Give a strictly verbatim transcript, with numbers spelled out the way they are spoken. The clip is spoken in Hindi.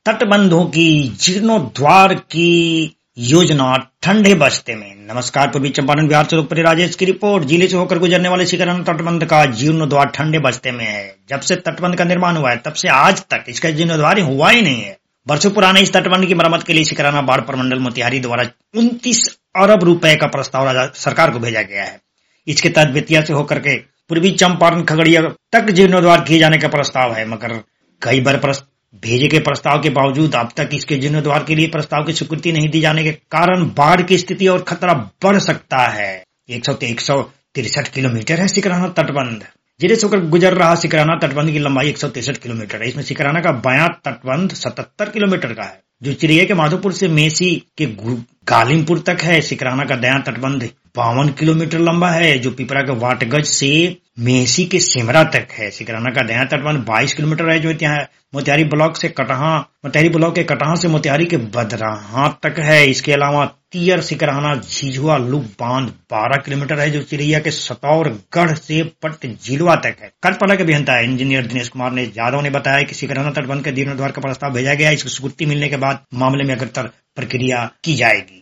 तटबंधों की जीर्णोद्धार की योजना ठंडे बस्ते में। नमस्कार, पूर्वी चंपारण बिहार से लोकप्रिय राजेश की रिपोर्ट। जिले से होकर गुजरने वाले शिखराना तटबंध का जीर्णोद्धार ठंडे बस्ते में है। जब से तटबंध का निर्माण हुआ है तब से आज तक इसका जीर्णोद्धार हुआ ही नहीं है। वर्षों पुराने इस तटबंध की मरम्मत के लिए शिखराना बाढ़ प्रमंडल मोतिहारी द्वारा उनतीस अरब रुपए का प्रस्ताव सरकार को भेजा गया है। इसके तहत बेतिया से होकर के पूर्वी चंपारण खगड़िया तक जीर्णोद्धार किए जाने का प्रस्ताव है, मगर कई बार भेजे गए प्रस्ताव के बावजूद अब तक इसके जीर्णोद्धार के लिए प्रस्ताव की स्वीकृति नहीं दी जाने के कारण बाढ़ की स्थिति और खतरा बढ़ सकता है। एक सौ तिरसठ किलोमीटर है शिखराना तटबंध। जिले से होकर गुजर रहा शिखराना तटबंध की लंबाई एक सौ तिरसठ किलोमीटर है। इसमें शिखराना का बायां तटबंध सतहत्तर किलोमीटर का है, जो चिरिया के माधोपुर से मेसी के गालिमपुर तक है। शिखराना का दायां तटबंध बावन किलोमीटर लंबा है, जो पिपरा के वाटगज से मेसी के सिमरा तक है। शिखराना का दायां तटबंध बाईस किलोमीटर है, जो मोतिहारी ब्लॉक से कटहा मोतिहारी ब्लॉक के कटहा से मोतिहारी के बदराहा तक है। इसके अलावा तियर शिखराना झिझुआ लूप बांध बारह किलोमीटर है, जो चिरैया के सतौरगढ़ से पट झिलवा तक है। कार्यपालक अभियंता इंजीनियर दिनेश कुमार ने यादव ने बताया कि शिखराना तटबंध के जीर्णोद्धार का प्रस्ताव भेजा गया। इसकी स्वीकृति मिलने के बाद मामले में अग्रतर प्रक्रिया की जाएगी।